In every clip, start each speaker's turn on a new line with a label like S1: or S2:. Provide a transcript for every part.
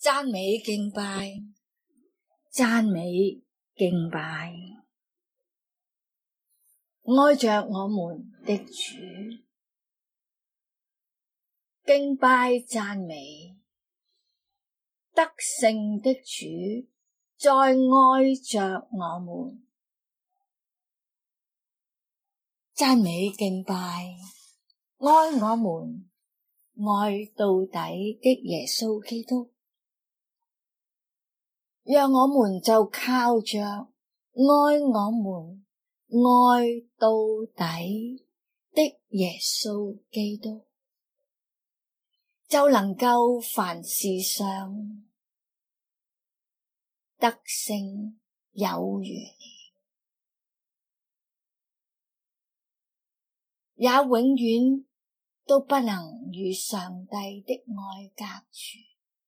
S1: 讚美敬拜，讚美敬拜，愛着我們的主，敬拜讚美，得勝的主在愛着我們，讚美敬拜，愛我們愛到底的耶穌基督，讓我們就靠着愛我們愛到底的耶穌基督，就能夠凡事上得勝有餘，也永遠都不能與上帝的愛隔絕，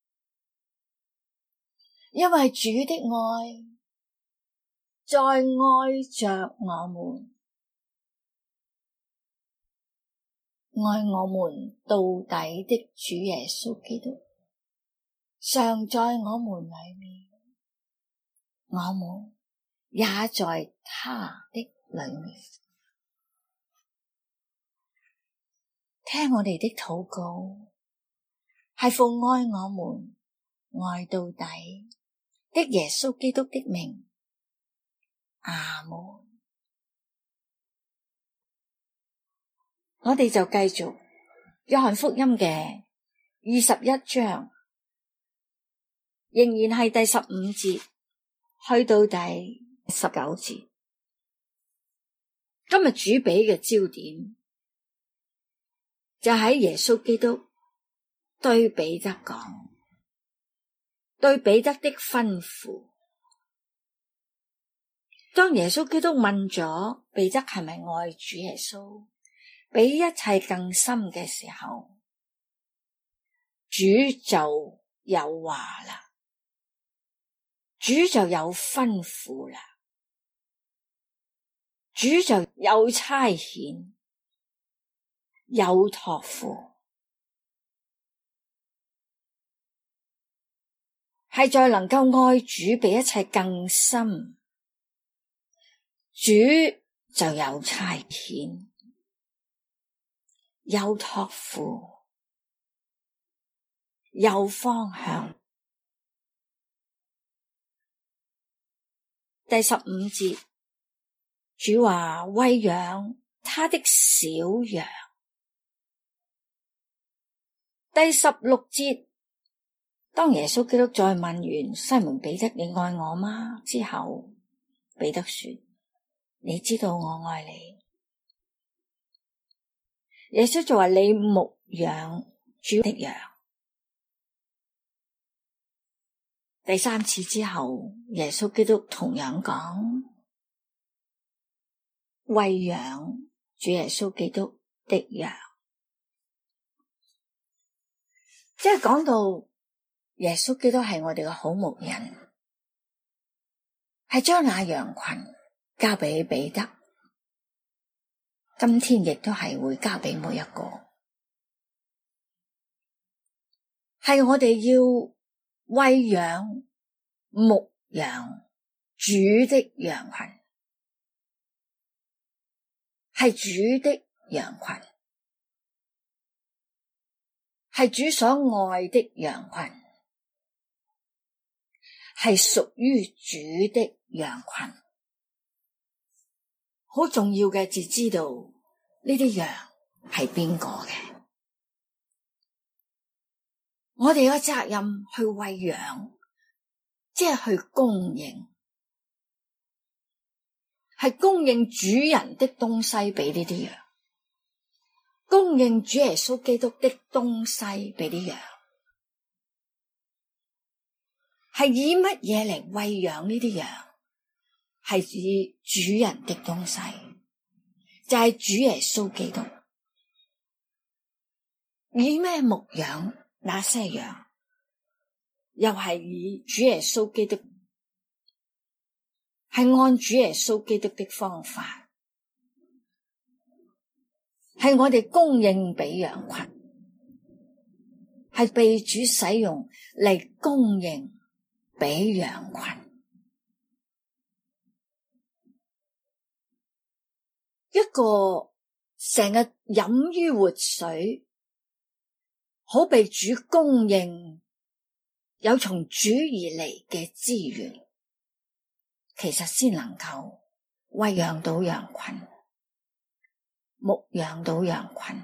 S1: 因為主的愛在愛着我們，愛我們到底的主耶穌基督常在我們裏面，我們也在他的裏面。聽我哋的禱告，係奉愛我們愛到底的耶穌基督的名，阿門。我哋就繼續約翰福音嘅21章，仍然係第15節去到第19節。今日主俾嘅焦點就喺耶穌基督對彼得講，對彼得的吩咐。當耶穌基督問咗彼得係咪愛主耶穌比一切更深嘅時候，主就有話啦，主就有吩咐啦，主就有差遣，有託付，係在能夠愛主比一切更深，主就有差遣，有託付，有方向。第15節，主話餵養他的小羊。第16節，當耶穌基督再問完西門彼得你愛我嗎之後，彼得說你知道我愛你。耶穌就話你牧養主的羊。第3次之後，耶穌基督同樣講餵養主耶穌基督的羊，即係講到耶穌基督係我哋嘅好牧人，係將那羊群交俾彼得，今天亦都係會交俾每一個，係我哋要餵養牧養主的羊群，係主的羊群，係主所愛的羊群，係屬於主的羊群。好重要嘅，就知道呢啲羊係邊個嘅。我哋有責任去餵養，即係去供應，係供應主人的東西俾呢啲羊，供應主耶穌基督的東西俾啲羊，係以乜嘢嚟餵養呢啲羊？係以主人的東西，就係主耶穌基督。以咩牧養那些羊？又係以主耶穌基督，係按主耶穌基督的方法，係我哋供應俾羊群， 係被主使用嚟供應俾羊群。一個成日飲於活水，好被主供應，有從主而嚟嘅資源，其實先能夠餵養到羊群，牧養到羊群，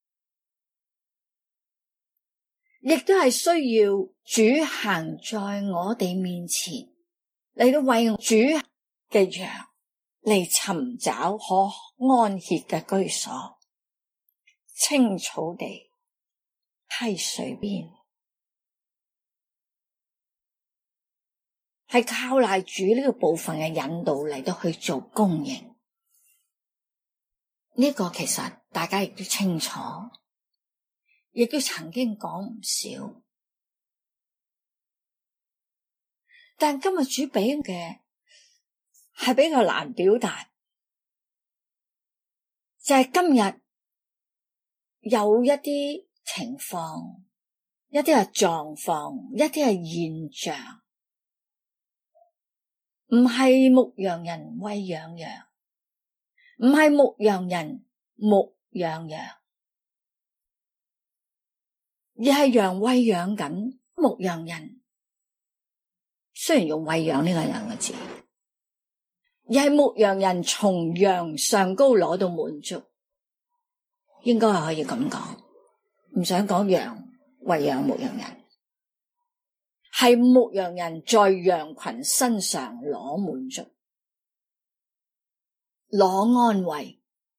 S1: 亦都係需要主行在我哋面前，嚟到為主嘅羊嚟尋找可安歇嘅居所，青草地、溪水邊，係靠賴主呢個部分嘅引導嚟到去做供應。呢個其實大家亦都清楚，亦都曾經講唔少，但今日主俾嘅係比較難表達，就係今日有一啲情況，一啲係狀況，一啲係現象，唔係牧羊人餵養羊，唔係牧羊人牧養羊，而係羊餵養緊牧羊人。雖然用餵養呢個兩個字，而係牧羊人從羊上高攞到滿足，應該係可以咁講。唔想講羊餵養牧羊人，係牧羊人在羊群身上攞滿足，攞安慰，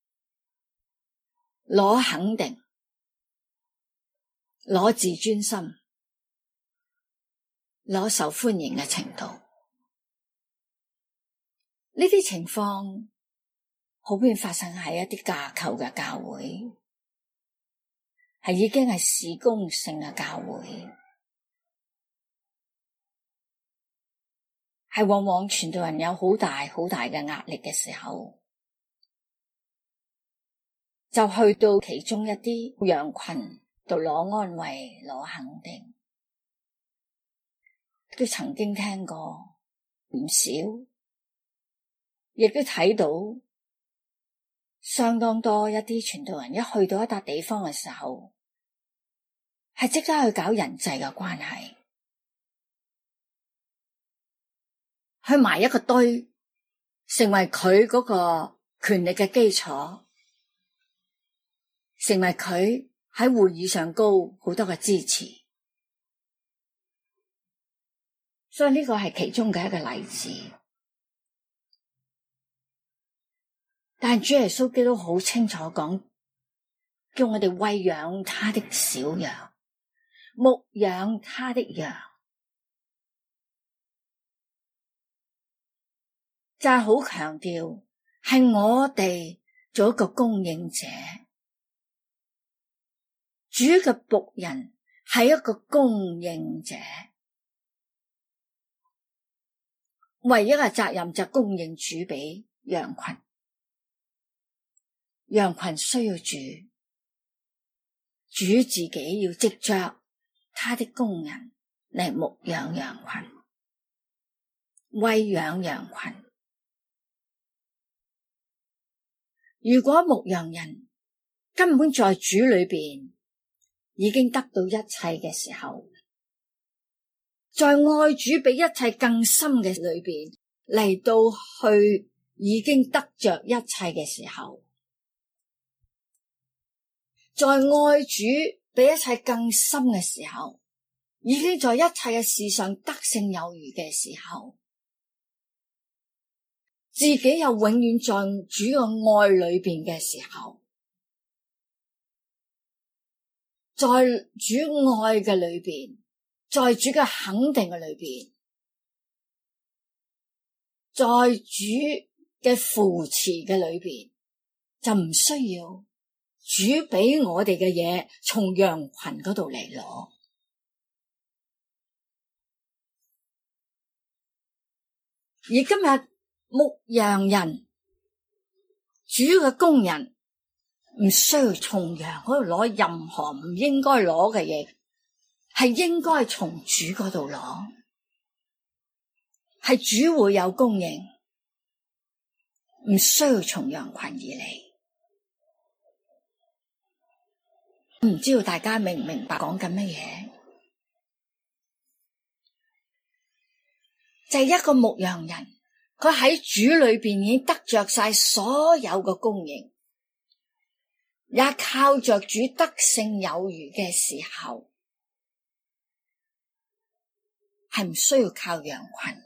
S1: 攞肯定，攞自尊心，攞受歡迎嘅程度。呢啲情況普遍發生喺一啲架構嘅教會，係已經係事工性嘅教會，係往往傳道人有好大好大嘅壓力嘅時候，就去到其中一啲羊群度攞安慰，攞肯定。都曾經聽過唔少，亦都睇到相當多一啲傳道人一去到一笪地方嘅時候，係即刻去搞人際嘅關係，去埋一個堆，成為佢嗰個權力嘅基礎，成為佢喺會議上高好多嘅支持。所以呢個係其中嘅一個例子，但主耶穌基督好清楚講，叫我哋餵養他的小羊，牧養他的羊，就係好強調係我哋做一個供應者，主嘅僕人係一個供應者。唯一嘅責任就供應主俾羊群，羊群需要主，主自己要藉着他的工人嚟牧養羊群，餵養羊群。如果牧羊人根本在主裏邊已經得到一切嘅時候，在愛主比一切更深嘅裏邊嚟到去已經得着一切嘅時候，在愛主比一切更深嘅時候，已經在一切嘅事上得勝有餘嘅時候，自己又永遠在主嘅愛裏邊嘅時候，在主愛嘅裏邊，在主嘅肯定嘅裏邊，在主嘅扶持嘅裏邊，就唔需要主俾我哋嘅嘢從羊群嗰度嚟攞。而今日牧羊人，主嘅工人唔需要從羊嗰度攞任何唔應該攞嘅嘢係應該從主嗰度攞，係主會有供應，唔需要從羊群而嚟。唔知道大家明唔明白講緊乜嘢？就係一個牧羊人，佢喺主裏邊已經得着晒所有嘅供應，也靠着主得勝有餘嘅時候，係唔需要靠羊群，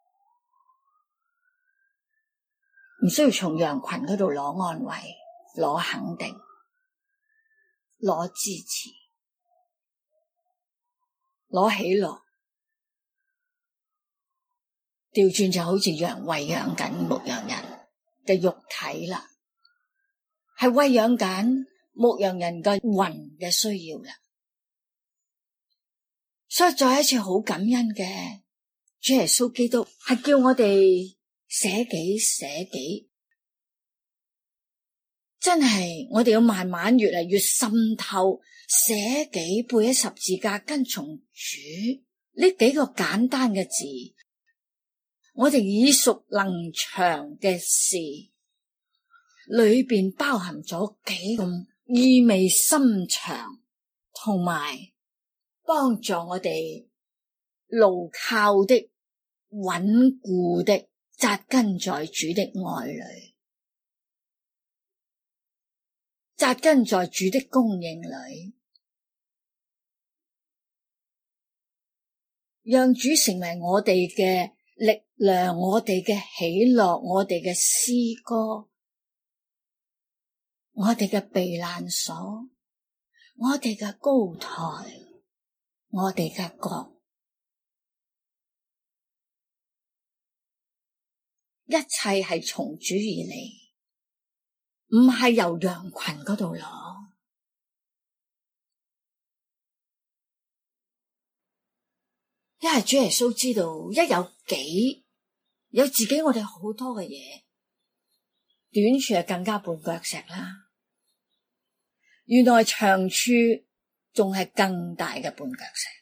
S1: 唔需要從羊群嗰度攞安慰、攞肯定、攞支持、攞喜樂。調轉就好似羊餵養緊牧羊人嘅肉體啦，係餵養緊牧羊人嘅魂嘅需要啦。所以再一次好感恩嘅主耶穌基督係叫我哋捨己，真係我哋要慢慢越嚟越滲透捨己，背起十字架跟從主呢幾個簡單嘅字。我哋耳熟能詳嘅事裏邊包含咗幾咁意味深長，同埋幫助我哋牢靠的、穩固的紮根在主的愛裏，紮根在主的供應裏，讓主成為我哋嘅力量，我哋嘅喜樂，我哋嘅詩歌，我哋嘅避難所，我哋嘅高台，我哋嘅角，一切係從主而嚟，唔係由羊群嗰度攞。因為主耶穌知道，一有自己，我哋好多嘅嘢，短處係更加絆腳石啦。原來長處仲係更大嘅絆腳石。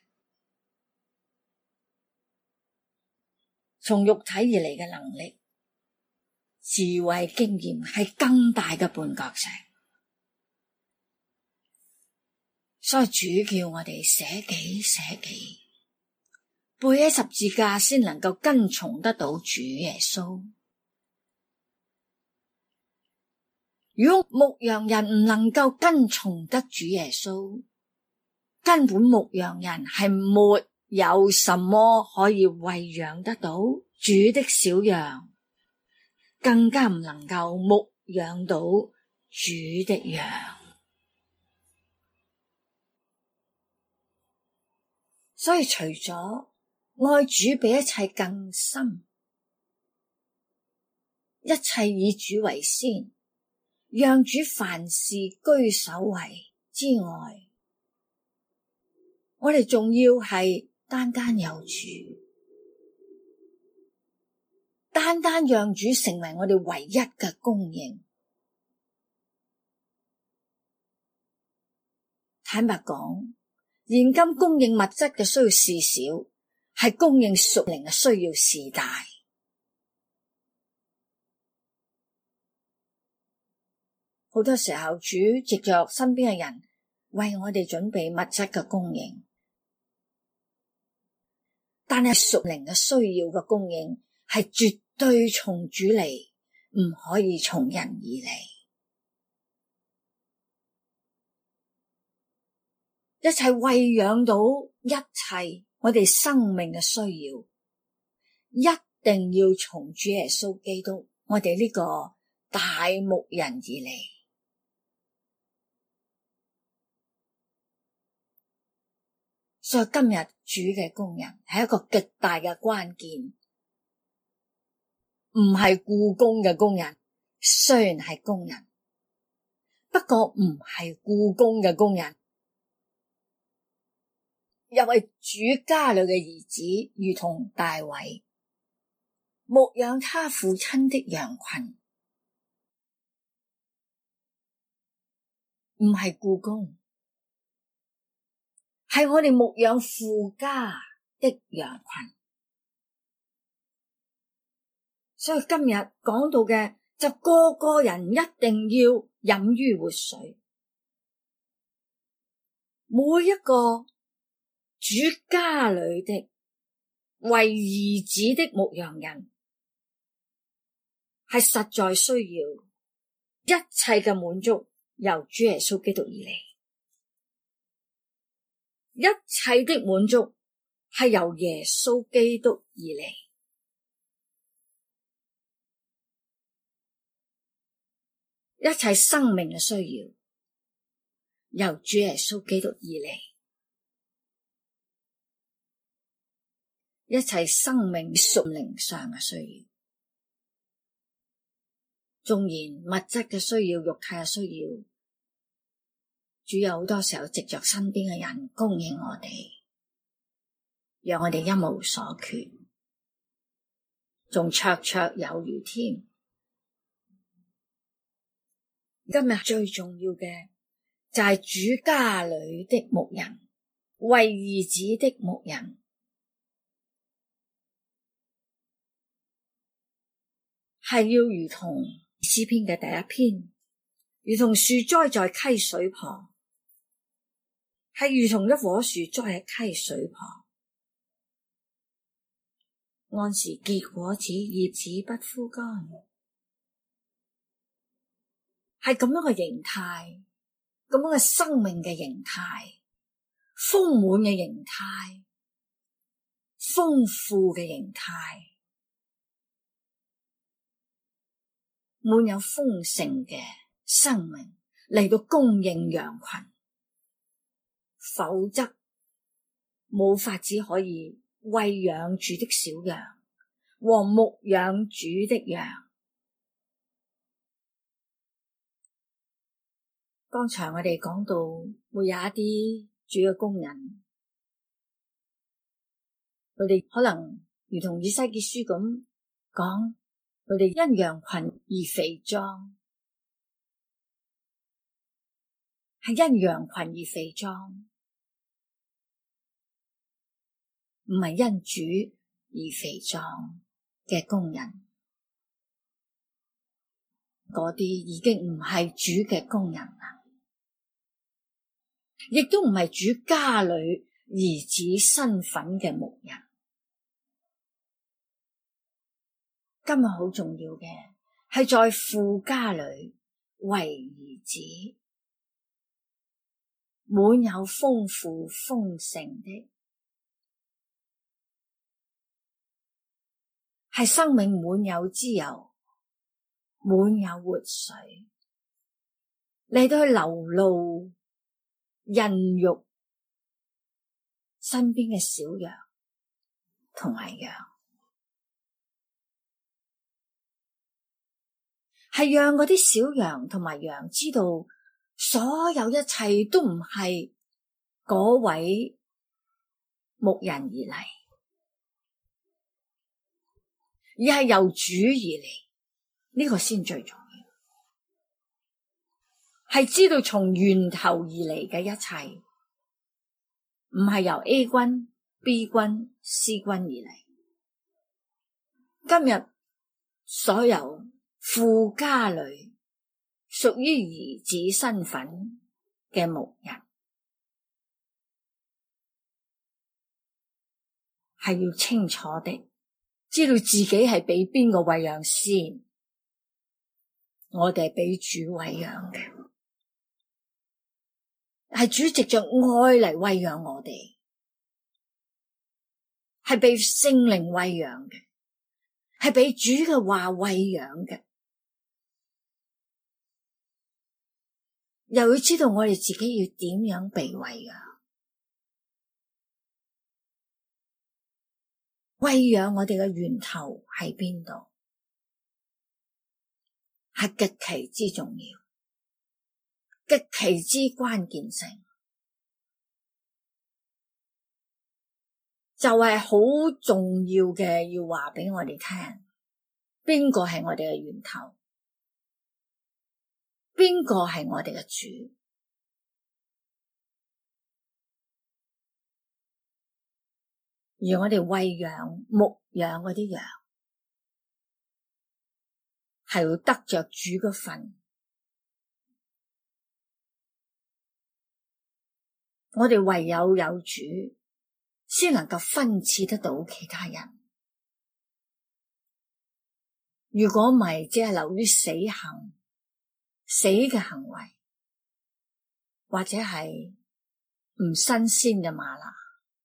S1: 從肉體而嚟嘅能力、智慧、經驗係更大嘅絆腳石。所以主叫我哋捨己。背起十字架先能夠跟從得到主耶穌。如果牧羊人唔能夠跟從得主耶穌，根本牧羊人係沒有什麼可以餵養得到主的小羊，更加唔能夠牧養到主的羊。所以除咗愛主比一切更深，一切以主為先，讓主凡事居首位之外，我哋仲要係單單有主，單單讓主成為我哋唯一嘅供應。坦白講，現今供應物質嘅需要事少，係供應屬靈嘅需要事大。好多時候主藉着身邊嘅人為我哋準備物質嘅供應，但係屬靈嘅需要嘅供應係絕對從主嚟，唔可以從人而嚟。一切餵養到一切我哋生命嘅需要，一定要從主耶穌基督，我哋呢個大牧人而嚟。所以今日主嘅工人係一個極大嘅關鍵，唔係僱工嘅工人，雖然係工人，不過唔係僱工嘅工人，又係主家裏嘅兒子，如同大衛牧養他父親的羊群，唔係僱工， 係我哋牧養父家的羊群。所以今日講到嘅就個個人一定要飲於活水。每一個主家裏的為兒子的牧羊人，係實在需要一切嘅滿足由主耶穌基督而嚟，一切的滿足係由耶穌基督而嚟，一切生命嘅需要由主耶穌基督而嚟，一切生命屬靈上嘅需要，縱然物質嘅需要、肉體嘅需要，主有好多時候藉着身邊嘅人供應我哋，讓我哋一無所缺，仲綽綽有餘添。今日最重要嘅就係主家裏的牧人，為兒子的牧人，係要如同詩篇嘅第一篇，如同樹栽在溪水旁，係如同一棵樹栽喺溪水旁，按時結果子，葉子不枯乾，係咁樣嘅形態，咁樣嘅生命嘅形態，豐滿嘅形態，豐富嘅形態，滿有豐盛嘅生命嚟到供應羊群，否則冇法子可以餵養主的小羊和牧養主的羊。剛才我哋講到會有一啲主嘅工人，佢哋可能如同以西結書咁講，佢哋因羊群而肥壯，係因羊群而肥壯，唔係因主而肥壯嘅工人，嗰啲已經唔係主嘅工人啦，亦都唔係主家裏兒子身份嘅牧人。今日好重要嘅係在父家裏為兒子，滿有豐富豐盛的，係生命滿有滋油，滿有活水，嚟到去流露孕育身邊嘅小羊同埋羊，係讓嗰啲小羊同埋羊知道，所有一切都唔係嗰位牧人而嚟，而係由主而嚟，呢個先最重要。係知道從源頭而嚟嘅一切，唔係由 A 君、B 君、C 君而嚟。今日所有父家裏屬於兒子身份嘅牧人，係要清楚的知道自己係俾邊個餵養先。我哋係俾主餵養嘅，係主藉着愛嚟餵養我哋，係被聖靈餵養嘅，係俾主嘅話餵養嘅。又要知道我哋自己要點樣被餵養，餵養我哋嘅源頭喺邊度，係極其之重要，極其之關鍵性，就係好重要嘅，要話俾我哋聽，邊個係我哋嘅源頭，邊個係我哋嘅主。 而我哋餵養、牧養嗰啲羊，係要得着主嘅份。我哋唯有有主，先能夠分賜得到其他人。如果唔係，只係流於死嘅行為，或者係唔新鮮嘅嗎哪。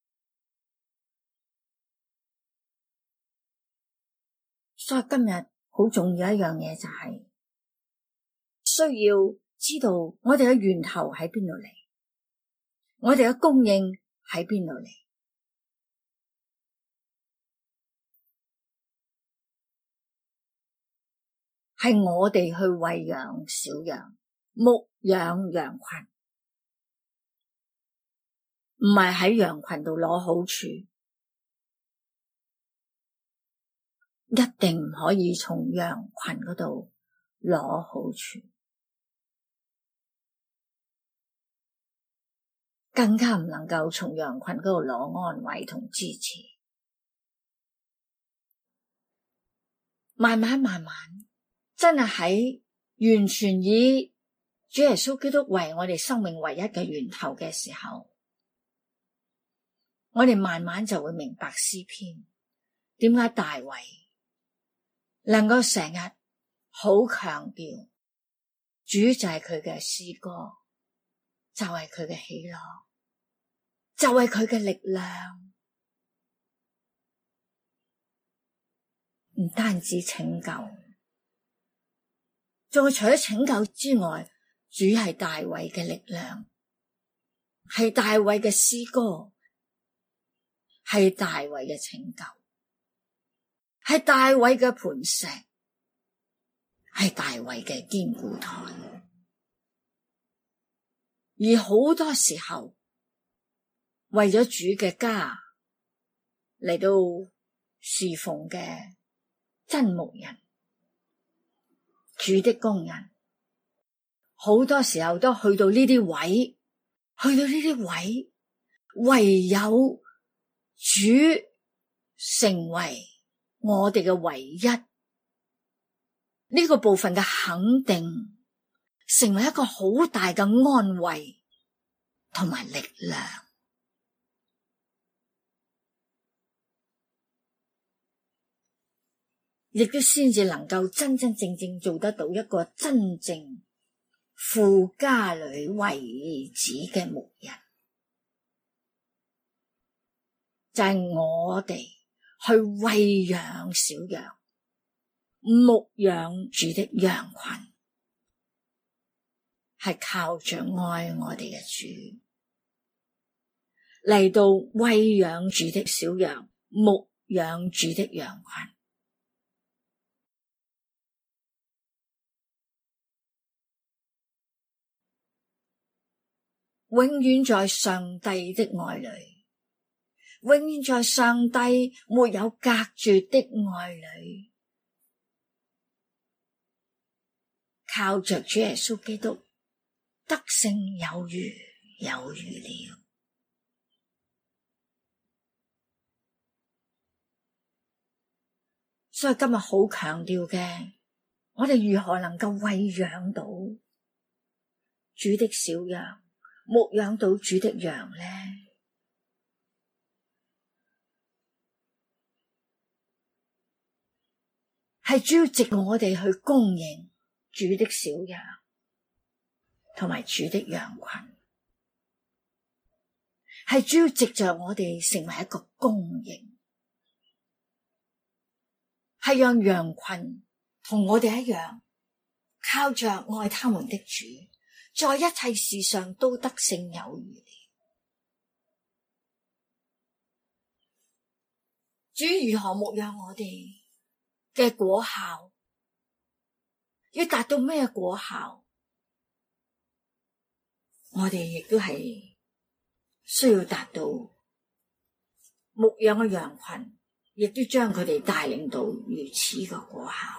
S1: 所以今日好重要一樣嘢就係需要知道我哋嘅源頭喺邊度嚟，我哋嘅供應喺邊度嚟。係我哋去餵養小羊，牧養羊群，唔係喺羊群度攞好處，一定唔可以從羊群嗰度攞好處，更加唔能夠從羊群嗰度攞安慰同支持。慢慢真係喺完全以主耶穌基督為我哋生命唯一嘅源頭嘅時候，我哋慢慢就會明白詩篇點解大衛能夠成日好強調主就係佢嘅詩歌，就係佢嘅喜樂，就係佢嘅力量，唔單止拯救，仲除咗拯救之外，主係大衛嘅力量，係大衛嘅詩歌，係大衛嘅拯救，係大衛嘅磐石，係大衛嘅堅固台。而好多時候為咗主嘅家嚟到侍奉嘅真牧人，主的工人，好多時候都去到呢啲位，唯有主成為我哋嘅唯一，呢個部分嘅肯定，成為一個好大嘅安慰同埋力量，亦都先至能夠真真正正做得到一個真正父家裏為兒子嘅牧人，就係我哋去餵養小羊，牧養主的羊群，係靠着愛我哋嘅主嚟到餵養主的小羊，牧養主的羊群。永遠在上帝的愛裏，永遠在上帝沒有隔絕的愛裏，靠着主耶穌基督得勝有餘了。所以今日好強調嘅，我哋如何能夠餵養到主的小羊，牧養到主的羊呢？係主要藉我哋去供應主的小羊同埋主的羊群，係主要藉着我哋成為一個供應，係讓羊群同我哋一樣，靠着愛他們的主，在一切事上都得勝有餘了。主如何牧養我哋嘅果效，要達到咩果效？我哋亦都係需要達到牧養嘅羊群，亦都將佢哋帶領到如此嘅果效。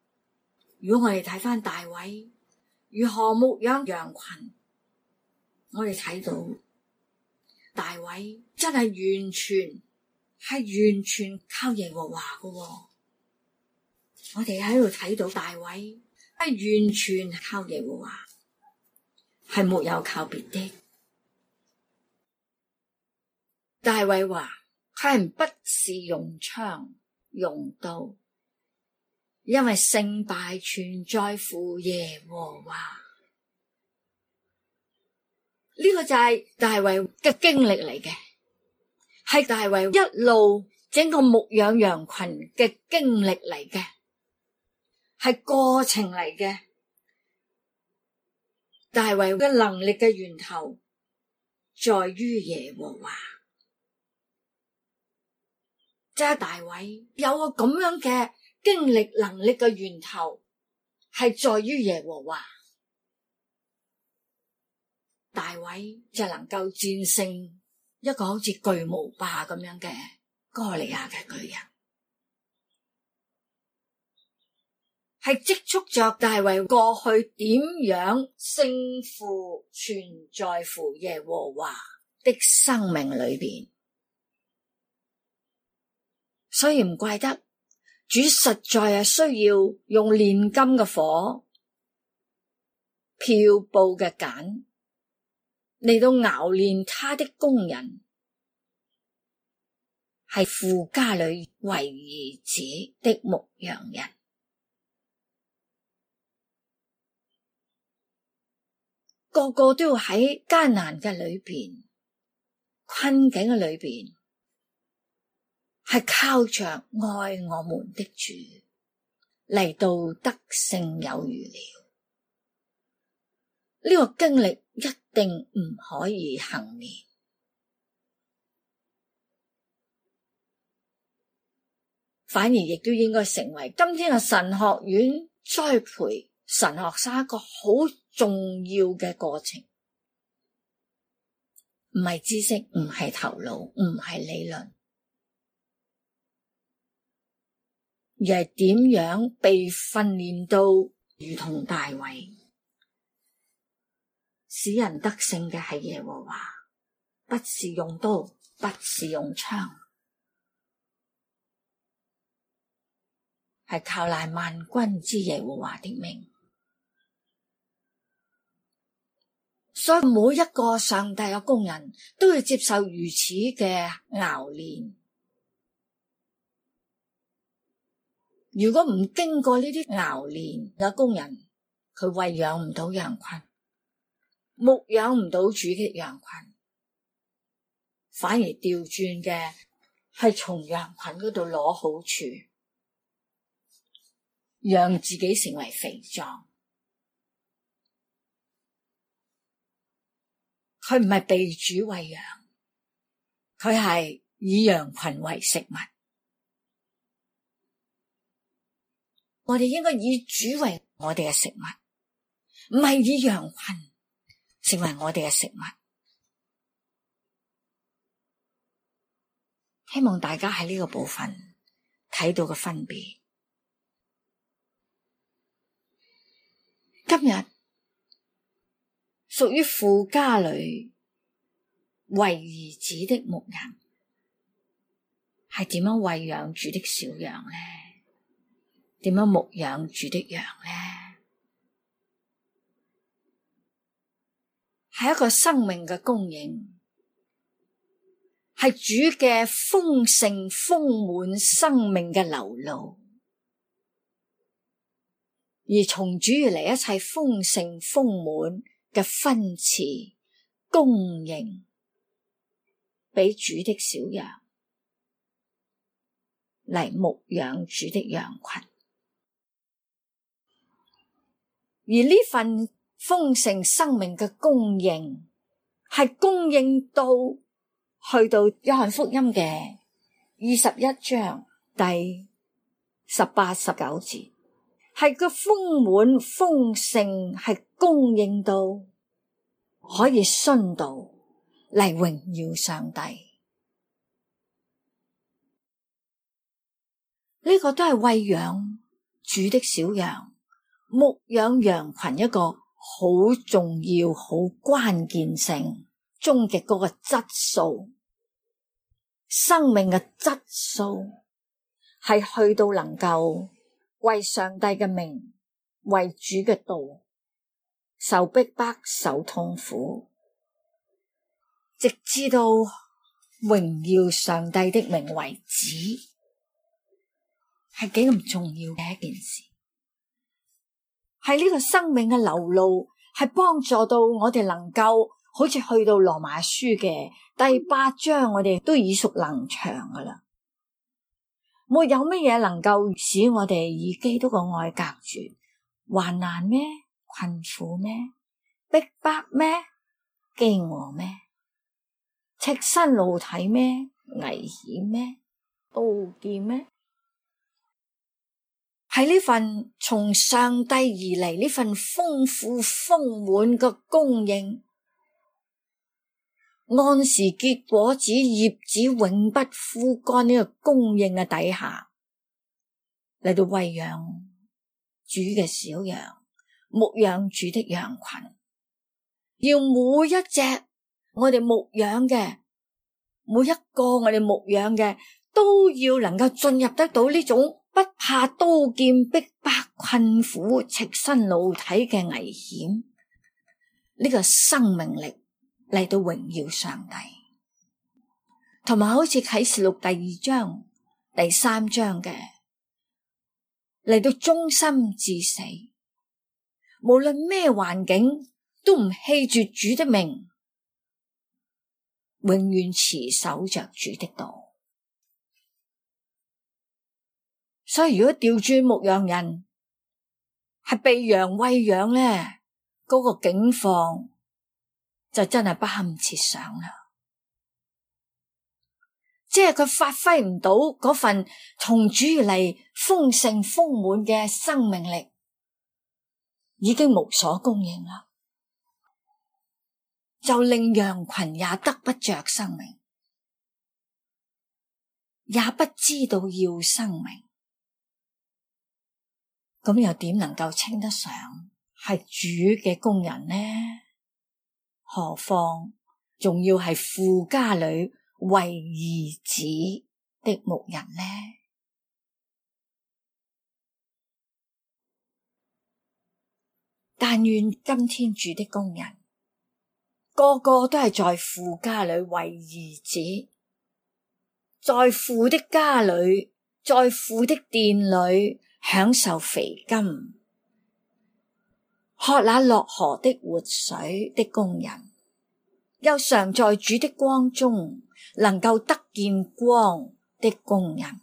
S1: 如果我哋睇返大衛如何牧養羊群， 我哋睇到大衛真係完全靠耶和華㗎喎。我哋喺度睇到大衛係完全靠耶和華，係沒有靠別的。大衛話佢係不是用槍用刀，因為勝敗全在乎耶和華。呢個就係大衛嘅經歷嚟嘅，係大衛一路整個牧養羊群嘅經歷嚟嘅，係過程嚟嘅。大衛嘅能力嘅源頭在於耶和華，即係大衛有個咁樣嘅經歷能力嘅源頭係在於耶和華，大衛就能夠戰勝一個好似巨無霸咁樣嘅哥利亞嘅巨人，係積蓄着大衛過去點樣勝負全在乎耶和華的生命裏邊。所以唔怪得主實在係需要用煉金嘅火、漂布嘅鹼嚟到熬煉他的工人，係父家裏為兒子的牧羊人。個個都要喺艱難嘅裏邊、困境嘅裏邊，係靠着愛我們的主嚟到得勝有餘了。呢個經歷一定唔可以幸免，反而亦都應該成為今天嘅神學院栽培神學生一個好重要嘅過程。唔係知識，唔係頭腦，唔係理論，而係點樣被訓練到如同大衛，使人得勝嘅係耶和華，不是用刀，不是用槍，係靠賴萬軍之耶和華的名。所以每一個上帝嘅工人都要接受如此嘅熬煉。如果唔經過呢啲熬煉嘅工人，佢餵養唔到羊群，牧養唔到主嘅羊群，反而調轉嘅係從羊群嗰度攞好處，讓自己成為肥壯。佢唔係被主餵養，佢係以羊群為食物。我哋應該以主為我哋嘅食物，唔係以羊群成為我哋嘅食物。希望大家喺呢個部分睇到嘅分別。今日屬於父家裏為兒子的牧人，係點樣餵養主的小羊呢？點樣牧養主的羊呢？係一個生命嘅供應，係主嘅豐盛豐滿生命嘅流露，而從主而嚟一切豐盛豐滿嘅分賜供應俾主的小羊，嚟牧養主的羊群。而呢份豐盛生命嘅供應係供應到去到約翰福音嘅21章第18、19節，係個豐滿豐盛係供應到可以殉道嚟榮耀上帝。呢個都係餵養主的小羊、牧養羊群一個好重要、好關鍵性、終極嗰個質素，生命嘅質素係去到能夠為上帝嘅名、為主嘅道受逼迫、受痛苦，直至到榮耀上帝的名為止，係幾咁重要嘅一件事。係呢個生命嘅流露，係幫助到我哋能夠好似去到羅馬書嘅第8章，我哋都耳熟能詳噶啦。沒有乜嘢能夠使我哋以基督嘅愛隔絕，患難咩？困苦咩？逼迫咩？飢餓咩？赤身露體咩？危險咩？刀劍咩？係呢份從上帝而嚟，呢份豐富豐滿嘅供應，按時結果子，葉子永不枯乾，呢個供應嘅底下嚟到餵養主嘅小羊，牧養主的羊群，要每一隻我哋牧養嘅，每一個我哋牧養嘅都要能夠進入得到呢種不怕刀劍、逼迫、困苦、赤身露體嘅危險，呢個生命力嚟到榮耀上帝，同埋好似啟示錄第2章、第3章嘅嚟到忠心至死，無論咩環境都唔棄絕主的名，永遠持守着主的道。所以如果調轉牧羊人係被羊餵養咧，嗰個境況就真係不堪設想啦。即係佢發揮唔到嗰份從主而嚟豐盛豐滿嘅生命力，已經無所供應啦，就令羊群也得不着生命，也不知道要生命。咁又點能夠稱得上係主嘅工人呢？何況仲要係父家裏為兒子的牧人呢？但願今天主的工人個個都係在父家裏為兒子，在父的家裏，在父的殿裏享受肥甘，喝那樂河的活水的工人，又常在主的光中能夠得見光的工人，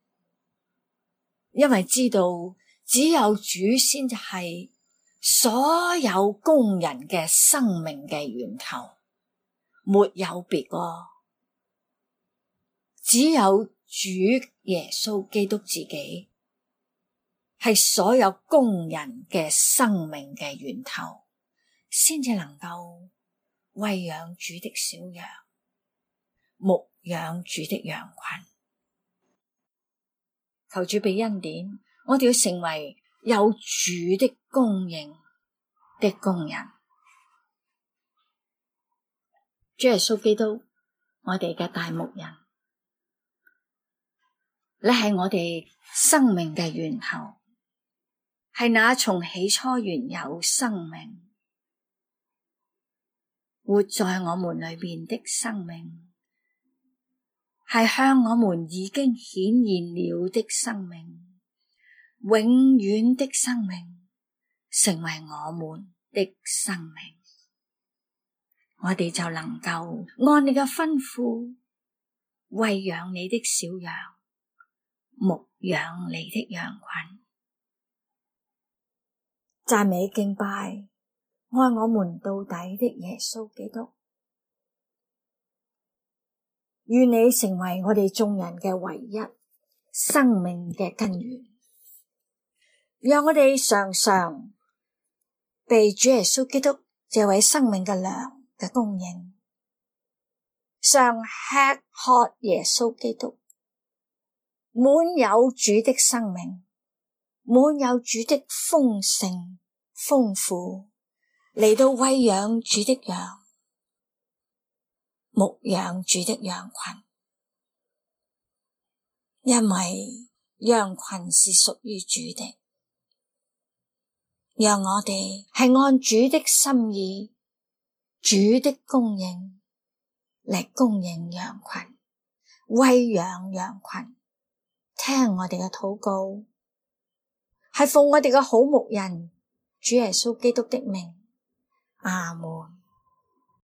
S1: 因為知道只有主先至係所有工人嘅生命嘅源頭，沒有別個，只有主耶穌基督自己係所有工人嘅生命嘅源頭，先至能夠餵養主的小羊，牧養主的羊群。求主俾恩典，我哋要成為有主的供應的工人。主耶穌基督，我哋嘅大牧人，你係我哋生命嘅源頭，係那從起初原有生命，活在我們裏面的生命，係向我們已經顯現了的生命，永遠的生命，成為我們的生命。我哋就能夠按你嘅吩咐餵養你的小羊，牧養你的羊群。讚美敬拜愛我們到底的耶穌基督，願你成為我哋眾人嘅唯一生命嘅根源，讓我哋常常被主耶穌基督這位生命嘅糧嘅供應，常吃喝耶穌基督，滿有主的生命，滿有主的豐盛豐富， 嚟到餵養主的羊，牧養主的羊群，因為羊群是屬於主的。讓我哋係按主的心意、主的供應嚟供應羊群，餵養羊群，聽我哋嘅禱告，係奉我哋嘅好牧人主耶穌基督的名，阿門。